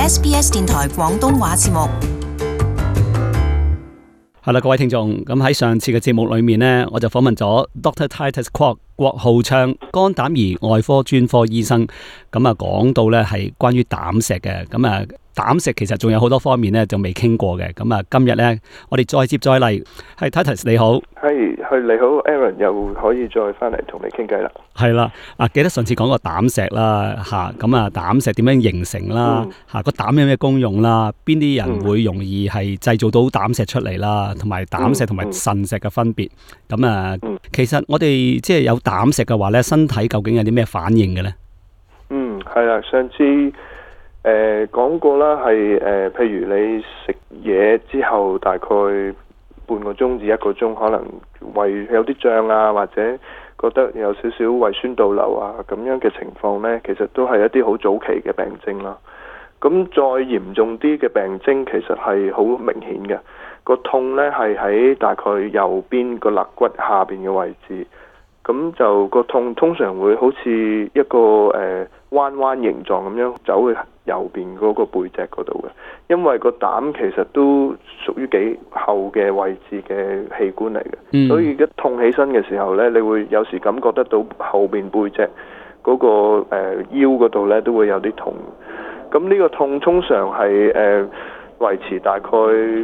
SBS 電台廣東話節目。 係啦，各位聽眾，咁喺上次嘅節目裏面呢，我就訪問咗 Dr. Titus Kwok 郭浩昌肝膽胰外科專科醫生，咁啊講到呢係關於膽石嘅，咁啊膽石其實仲有好多方面呢就未傾過嘅，咁啊今日呢我哋再接再厲，係 Titus 你好， 係你好 Aaron 又可以再翻嚟同你傾偈啦。 係啦，記得上次講過膽石啦，咁啊膽石點樣形成啦，個膽有咩功用啦，邊啲人會容易係製造到膽石出嚟啦，同埋膽石同埋腎石嘅分別，咁啊其實我哋即係有膽石嘅話咧，身體究竟有啲咩反應嘅咧？ 係啦，上次講過啦，係譬如你食嘢之後大概半個鐘至一個鐘，可能胃有啲脹啊，或者覺得有少少胃酸倒流啊咁樣嘅情況呢，其實都係一啲好早期嘅病徵啦。咁再嚴重啲嘅病徵其實係好明顯嘅，個痛呢係喺大概右邊個肋骨下邊嘅位置。咁就個痛通常會好似一個彎彎形狀咁樣走去右邊嗰個背脊嗰度嘅，因為個膽其實都屬於幾後嘅位置嘅器官嚟嘅，所以一痛起身嘅時候呢，你會有時感覺得到後邊背脊嗰個腰嗰度呢都會有啲痛。咁呢個痛通常係維持大概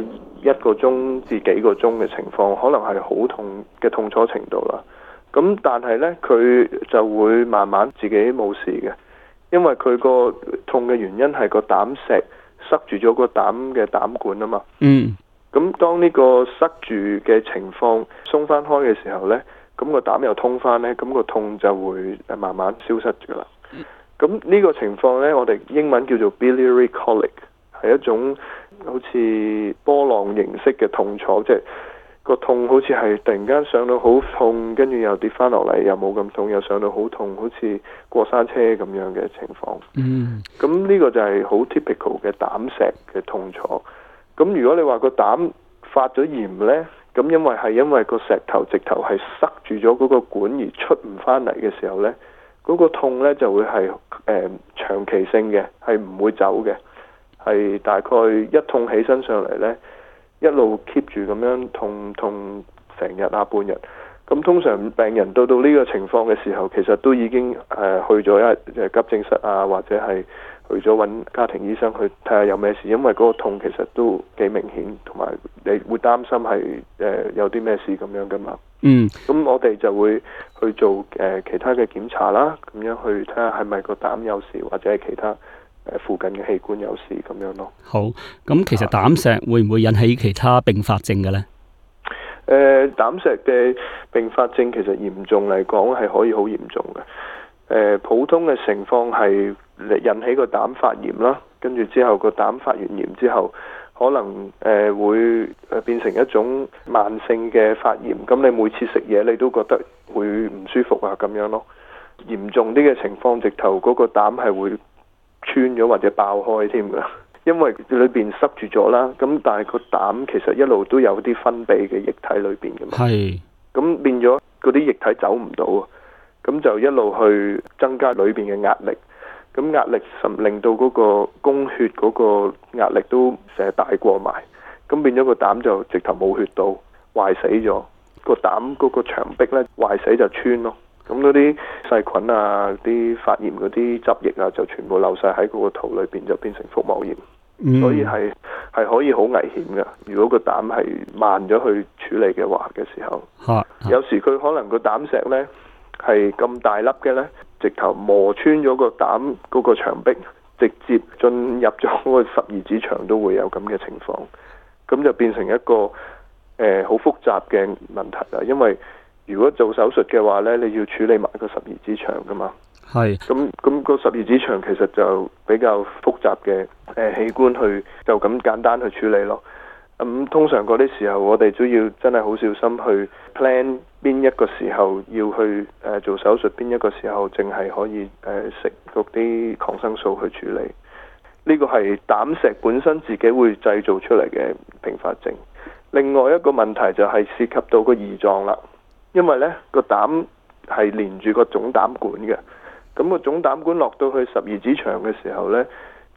1個鐘至幾個鐘嘅情況，可能係好痛嘅痛楚程度啦。咁但係呢，佢就會慢慢自己冇事嘅，因為佢個痛嘅原因係個膽石塞住咗個膽嘅膽管啊嘛。咁當呢個塞住嘅情況鬆翻開嘅時候呢，咁個膽又通翻呢，咁個痛就會慢慢消失㗎啦。咁呢個情況呢，我哋英文叫做 biliary colic， 係一種好似波浪形式嘅痛楚，即係個痛好似係突然間上到好痛，跟住又跌翻落嚟，又冇咁痛，又上到好痛，好似過山車咁樣嘅情況。咁呢個就係好 typical 嘅膽石嘅痛楚。咁如果你話個膽發咗炎呢，咁因為個石頭直頭係塞住咗嗰個管而出唔翻嚟嘅時候呢，嗰個痛呢就會係長期性嘅，係唔會走嘅，係大概一痛起身上嚟呢，一路 keep 住咁樣痛成日啊半日。咁通常病人到呢個情況嘅時候，其實都已經去咗急症室啊，或者係去咗揾家庭醫生去睇下有咩事，因為嗰個痛其實都幾明顯，同埋你會擔心係有啲咩事咁樣噶嘛。咁我哋就會去做其他嘅檢查啦，咁樣去睇下係咪個膽有事，或者係其他附近嘅器官有事咁樣咯。 好，咁其實膽石會唔會引起其他併發症嘅呢？ 膽石嘅併發症其實嚴重嚟講係可以好嚴重嘅。普通嘅情況係引起個膽發炎啦，跟住之後個膽發完炎之後，可能會變成一種慢性嘅發炎。咁你每次食嘢你都覺得會唔舒服啊咁樣咯。嚴重啲嘅情況，直頭嗰個膽係會穿咗或者爆開添㗎。因為裏邊塞住咗啦，咁但係個膽其實一路都有啲分泌嘅液體裏邊㗎嘛。咁變咗嗰啲液體走唔到，咁就一路去增加裏邊嘅壓力。咁壓力令到嗰個供血嗰個壓力都成日大過埋，咁變咗個膽就直頭冇血到，壞死咗。個膽嗰個牆壁呢，壞死就穿咯。咁嗰啲細菌啊、啲發炎嗰啲汁液啊，就全部漏晒喺嗰個肚裏邊，就變成腹膜炎。所以係可以好危險嘅。如果個膽係慢咗去處理嘅話嘅時候，有時佢可能個膽石呢係咁大粒嘅呢，直頭磨穿咗個膽嗰個牆壁，直接進入咗嗰個十二指腸都會有咁嘅情況。咁就變成一個好複雜嘅問題啦。因為如果做手術嘅話呢，你要處理埋個十二指腸噶嘛。咁個十二指腸其實就比較複雜嘅器官，就咁簡單去處理咯。通常嗰啲時候，我哋都要真係好小心去 plan 邊一個時候要去做手術，邊一個時候淨係可以食嗰啲抗生素去處理。呢個係膽石本身自己會製造出嚟嘅併發症。另外一個問題就係涉及到個胰臟啦，因為呢個膽係連住個總膽管嘅。咁個總膽管落到去十二指腸嘅時候呢，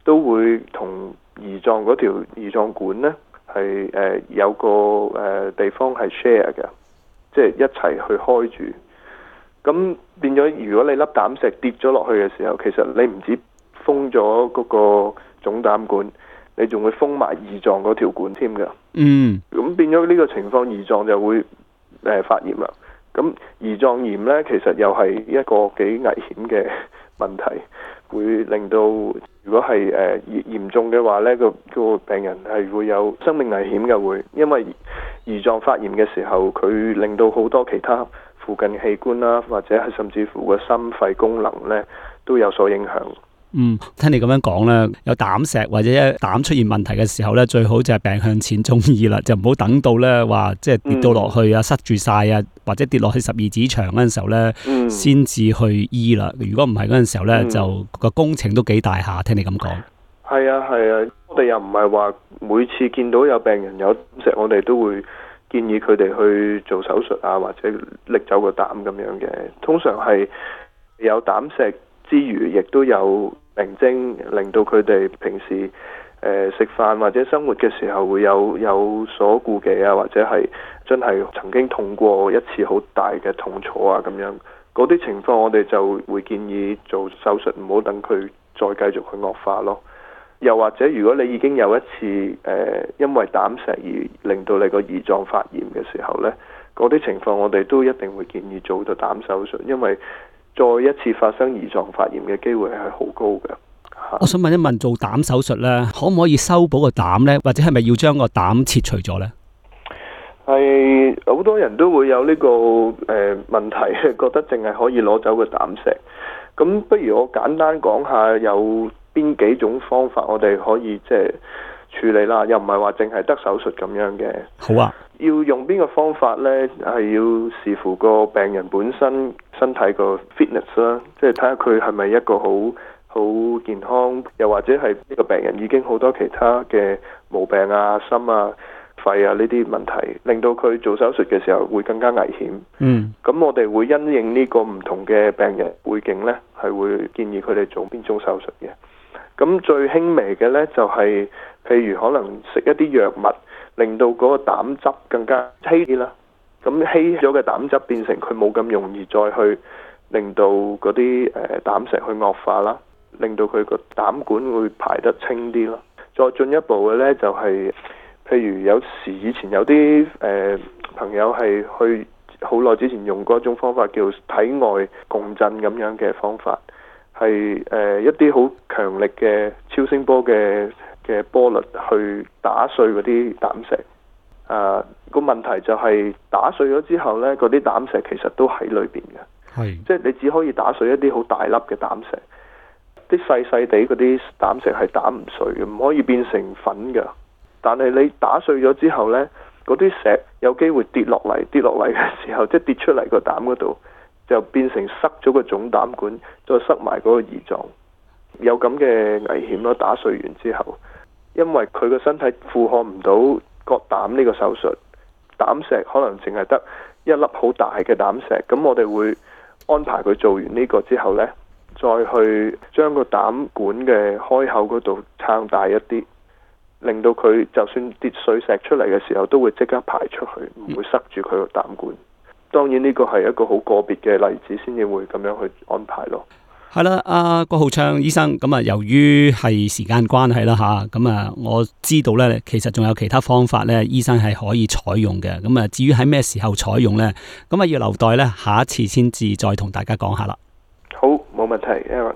都會同胰臟嗰條胰臟管呢係有個地方係 share 嘅，即係一齊去開住。咁變咗，如果你粒膽石跌咗落去嘅時候，其實你唔止封咗嗰個總膽管，你仲會封埋胰臟嗰條管添㗎。咁變咗呢個情況，胰臟就會發炎啦。咁胰臟炎呢，其實又係一個幾危險嘅問題，會令到如果係嚴重嘅話呢，個病人係會有生命危險嘅，會因為胰臟發炎嘅時候，佢令到好多其他附近器官啦，或者係甚至乎個心肺功能呢都有所影響。 聽你咁樣講咧，有膽石或者膽出現問題嘅時候咧，最好就係病向淺中醫啦，就唔好等到咧話即係跌到落去啊，塞住晒啊，或者跌落去十二指腸嗰陣時候咧，先至去醫啦。如果唔係嗰陣時候咧，就個工程都幾大下。聽你咁講， 係啊，我哋又唔係話每次見到有病人有膽石，我哋都會建議佢哋去做手術啊，或者拎走個膽咁樣嘅。通常係有膽石之餘，亦都有病徵，令到佢哋平時食飯或者生活嘅時候會有所顧忌啊，或者係真係曾經痛過一次好大嘅痛楚啊咁樣。嗰啲情況我哋就會建議做手術，唔好等佢再繼續去惡化咯。又或者如果你已經有一次因為膽石而令到你個胰臟發炎嘅時候呢，嗰啲情況我哋都一定會建議做到膽手術，因為再一次發生胰臟發炎嘅機會係好高嘅。 我想問一問，做膽手術呢，可唔可以修補個膽呢？或者係咪要將個膽切除咗呢？ 係好多人都會有呢個問題，覺得淨係可以攞走個膽石。咁不如我簡單講下有邊幾種方法我哋可以即係處理啦，又唔係話淨係得手術咁樣嘅。 好啊， 要用邊個方法呢？係要視乎個病人本身身體個 fitness 啦，即係睇下佢係咪一個好健康，又或者係呢個病人已經好多其他嘅毛病啊、心啊、肺啊呢啲問題，令到佢做手術嘅時候會更加危險。咁我哋會因應呢個唔同嘅病人背景呢，係會建議佢哋做邊種手術嘅。咁最輕微嘅呢，就係譬如可能食一啲藥物，令到嗰個膽汁更加稀啲啦。咁稀咗嘅膽汁變成佢冇咁容易再去令到嗰啲膽石去惡化啦，令到佢個膽管會排得清啲咯。再進一步嘅呢，就係譬如有時以前有啲朋友係去好耐之前用過一種方法叫體外共振咁樣嘅方法，係一啲好強力嘅超聲波嘅波率去打碎嗰啲膽石。個問題就係打碎咗之後呢，嗰啲膽石其實都喺裏邊嘅，即係你只可以打碎一啲好大粒嘅膽石，啲細細地嗰啲膽石係打唔碎嘅，唔可以變成粉嘅。但係你打碎咗之後呢，嗰啲石有機會跌落嚟嘅時候，即係跌出嚟個膽嗰度，就變成塞咗個總膽管，再塞埋嗰個胰臟，有咁嘅危險咯。打碎完之後，因為佢個身體負荷唔到割膽呢個手術，膽石可能淨係得一粒好大嘅膽石，咁我哋會安排佢做完呢個之後呢，再去將個膽管嘅開口嗰度撐大一啲，令到佢就算跌碎石出嚟嘅時候，都會即刻排出去，唔會塞住佢個膽管。當然呢個係一個好個別嘅例子，先至會咁樣去安排咯。 係啦，阿郭浩昌醫生，咁啊，由於係時間關係啦吓，咁啊，我知道咧，其實仲有其他方法咧，醫生係可以採用嘅。咁啊，至於喺咩時候採用咧，咁啊，要留待咧下一次先至再同大家講下啦。 好，冇問題 Aaron。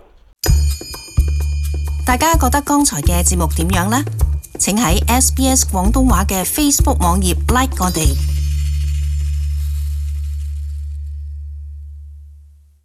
大家覺得剛才嘅節目點樣呢？請喺SBS 廣東話嘅 Facebook 網頁 like 我哋。